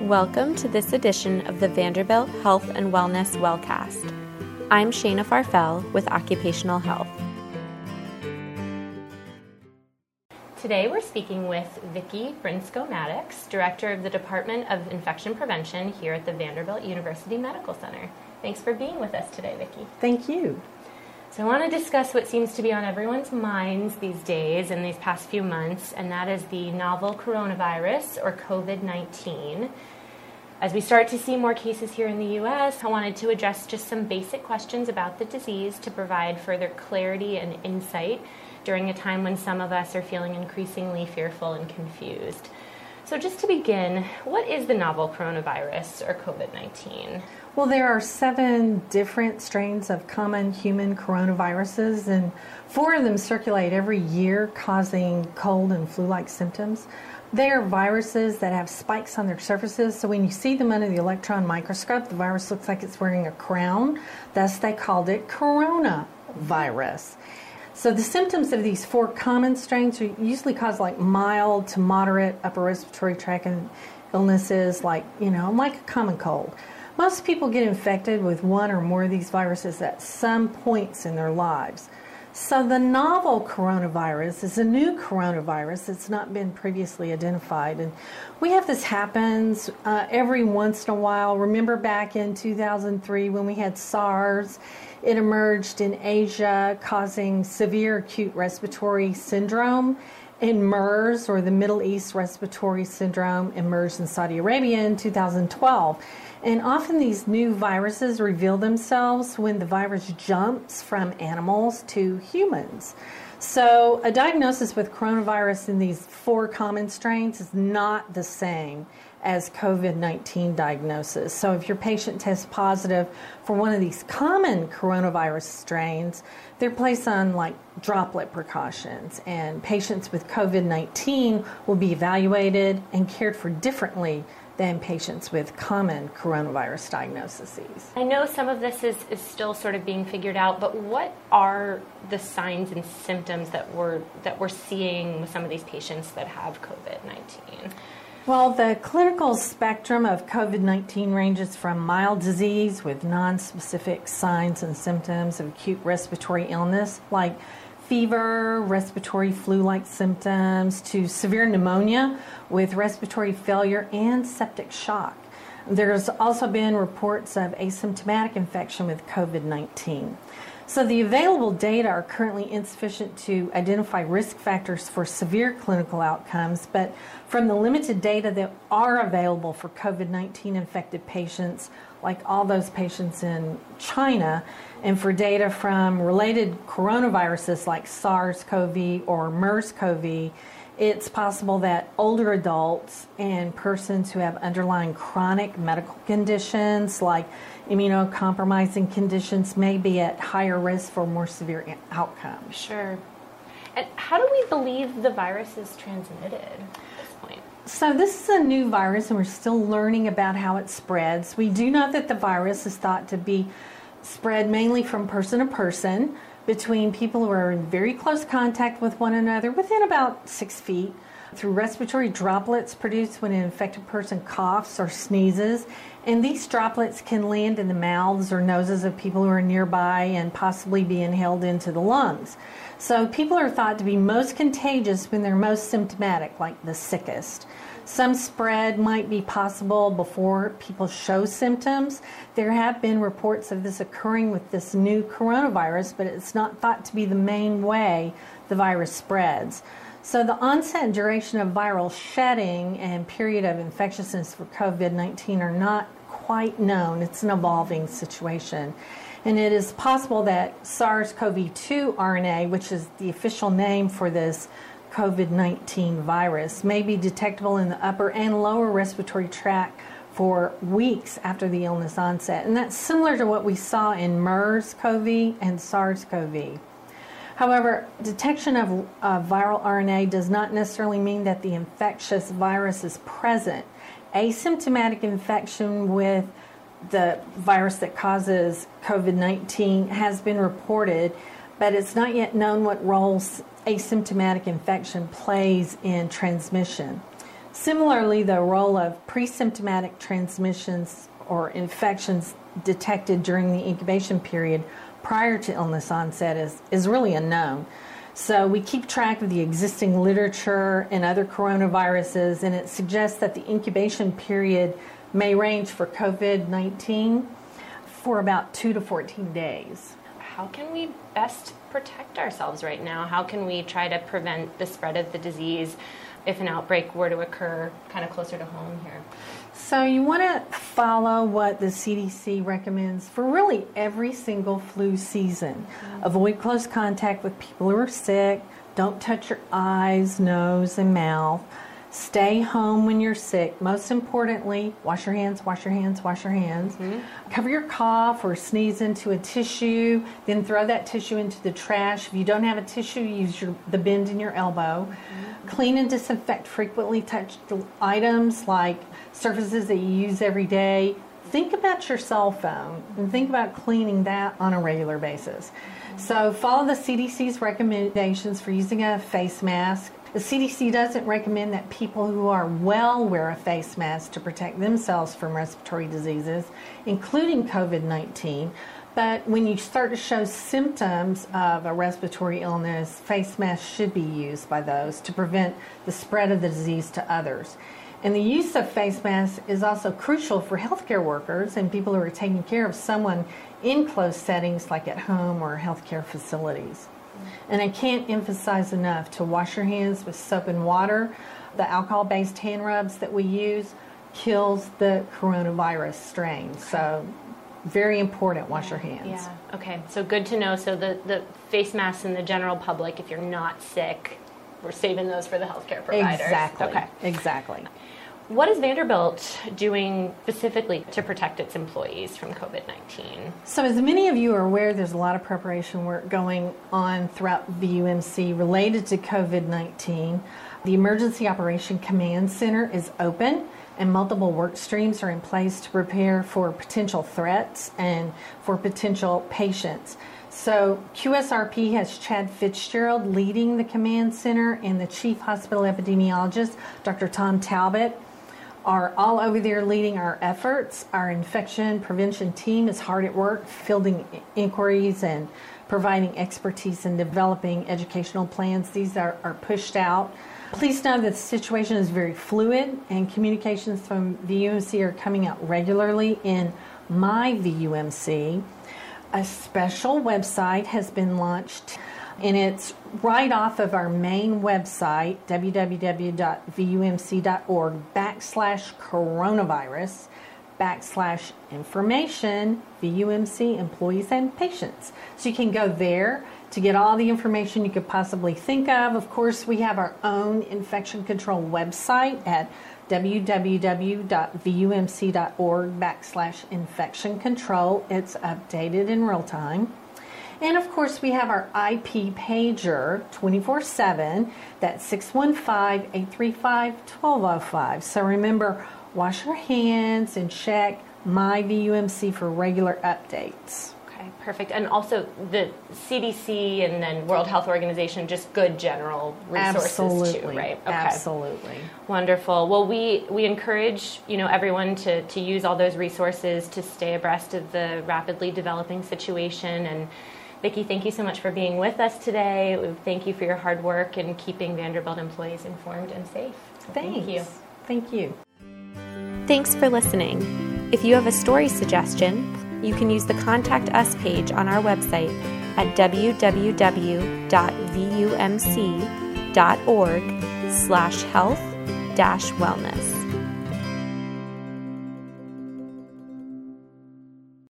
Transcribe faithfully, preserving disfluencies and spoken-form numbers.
Welcome to this edition of the Vanderbilt Health and Wellness Wellcast. I'm Shana Farfel with Occupational Health. Today we're speaking with Vicki Brinsko-Maddox, Director of the Department of Infection Prevention here at the Vanderbilt University Medical Center. Thanks for being with us today, Vicki. Thank you. So I want to discuss what seems to be on everyone's minds these days and these past few months, and that is the novel coronavirus, or COVID nineteen. As we start to see more cases here in the U S, I wanted to address just some basic questions about the disease to provide further clarity and insight during a time when some of us are feeling increasingly fearful and confused. So just to begin, what is the novel coronavirus, or COVID nineteen? Well, there are seven different strains of common human coronaviruses, and four of them circulate every year, causing cold and flu-like symptoms. They are viruses that have spikes on their surfaces, so when you see them under the electron microscope, the virus looks like it's wearing a crown. Thus, they called it coronavirus. So the symptoms of these four common strains are usually cause like mild to moderate upper respiratory tract illnesses, like, you know, like a common cold. Most people get infected with one or more of these viruses at some points in their lives. So the novel coronavirus is a new coronavirus that's not been previously identified. And we have this happens uh, every once in a while. Remember back in two thousand three when we had SARS? It emerged in Asia, causing severe acute respiratory syndrome. And MERS, or the Middle East Respiratory Syndrome, emerged in Saudi Arabia in two thousand twelve. And often these new viruses reveal themselves when the virus jumps from animals to humans. So a diagnosis with coronavirus in these four common strains is not the same as COVID nineteen diagnosis. So if your patient tests positive for one of these common coronavirus strains, they're placed on like droplet precautions, and patients with COVID nineteen will be evaluated and cared for differently than patients with common coronavirus diagnoses. I know some of this is, is still sort of being figured out, but what are the signs and symptoms that we're, that we're seeing with some of these patients that have COVID nineteen? Well, the clinical spectrum of COVID nineteen ranges from mild disease with non-specific signs and symptoms of acute respiratory illness, like fever, respiratory flu-like symptoms, to severe pneumonia with respiratory failure and septic shock. There's also been reports of asymptomatic infection with COVID nineteen. So the available data are currently insufficient to identify risk factors for severe clinical outcomes, but from the limited data that are available for COVID nineteen infected patients, like all those patients in China, and for data from related coronaviruses like SARS-CoV or MERS-CoV, it's possible that older adults and persons who have underlying chronic medical conditions like immunocompromising conditions may be at higher risk for more severe outcomes. Sure. And how do we believe the virus is transmitted at this point? So this is a new virus, and we're still learning about how it spreads. We do know that the virus is thought to be spread mainly from person to person, between people who are in very close contact with one another within about six feet, through respiratory droplets produced when an infected person coughs or sneezes. And these droplets can land in the mouths or noses of people who are nearby and possibly be inhaled into the lungs. So people are thought to be most contagious when they're most symptomatic, like the sickest. Some spread might be possible before people show symptoms. There have been reports of this occurring with this new coronavirus, but it's not thought to be the main way the virus spreads. So the onset and duration of viral shedding and period of infectiousness for COVID nineteen are not quite known. It's an evolving situation. And it is possible that SARS-CoV two R N A, which is the official name for this COVID nineteen virus, may be detectable in the upper and lower respiratory tract for weeks after the illness onset. And that's similar to what we saw in MERS-CoV and SARS-CoV. However, detection of uh, viral R N A does not necessarily mean that the infectious virus is present. Asymptomatic infection with the virus that causes COVID nineteen has been reported, but it's not yet known what roles asymptomatic infection plays in transmission. Similarly, the role of pre-symptomatic transmissions or infections detected during the incubation period prior to illness onset is, is really unknown. So we keep track of the existing literature and other coronaviruses, and it suggests that the incubation period may range for COVID nineteen for about two to fourteen days. How can we best protect ourselves right now? How can we try to prevent the spread of the disease if an outbreak were to occur kind of closer to home here? So you want to follow what the C D C recommends for really every single flu season. Mm-hmm. Avoid close contact with people who are sick. Don't touch your eyes, nose, and mouth. Stay home when you're sick. Most importantly, wash your hands, wash your hands, wash your hands. Mm-hmm. Cover your cough or sneeze into a tissue, then throw that tissue into the trash. If you don't have a tissue, use your, the bend in your elbow. Mm-hmm. Clean and disinfect frequently touched items like surfaces that you use every day. Think about your cell phone and think about cleaning that on a regular basis. Mm-hmm. So follow the C D C's recommendations for using a face mask. The C D C doesn't recommend that people who are well wear a face mask to protect themselves from respiratory diseases, including COVID nineteen. But when you start to show symptoms of a respiratory illness, face masks should be used by those to prevent the spread of the disease to others. And the use of face masks is also crucial for healthcare workers and people who are taking care of someone in closed settings like at home or healthcare facilities. And I can't emphasize enough to wash your hands with soap and water. The alcohol-based hand rubs that we use kills the coronavirus strain. So very important, wash your hands. Yeah, okay. So good to know. So the, the face masks in the general public, if you're not sick, we're saving those for the healthcare providers. Exactly. Okay. Exactly. What is Vanderbilt doing specifically to protect its employees from COVID nineteen? So as many of you are aware, there's a lot of preparation work going on throughout V U M C related to COVID nineteen. The Emergency Operation Command Center is open, and multiple work streams are in place to prepare for potential threats and for potential patients. So Q S R P has Chad Fitzgerald leading the command center, and the chief hospital epidemiologist, Doctor Tom Talbot, are all over there leading our efforts. Our infection prevention team is hard at work fielding inquiries and providing expertise in developing educational plans. These are, are pushed out. Please know that the situation is very fluid, and communications from V U M C are coming out regularly in My V U M C. A special website has been launched, and it's right off of our main website, www.vumc.org backslash coronavirus backslash information V U M C employees and patients. So you can go there to get all the information you could possibly think of. Of course, we have our own infection control website at www.vumc.org backslash infection control. It's updated in real time. And of course, we have our I P pager twenty-four seven. That's six one five, eight three five, one two zero five. So remember, wash your hands and check My V U M C for regular updates. Okay, perfect. And also the C D C and then World Health Organization, just good general resources Absolutely. too, right? Okay. Absolutely. Wonderful. Well, we, we encourage, you know, everyone to, to use all those resources to stay abreast of the rapidly developing situation. And Vicki, thank you so much for being with us today. Thank you for your hard work in keeping Vanderbilt employees informed and safe. Thanks. Thank you. Thank you. Thanks for listening. If you have a story suggestion, you can use the Contact Us page on our website at www.vumc.org slash health dash wellness.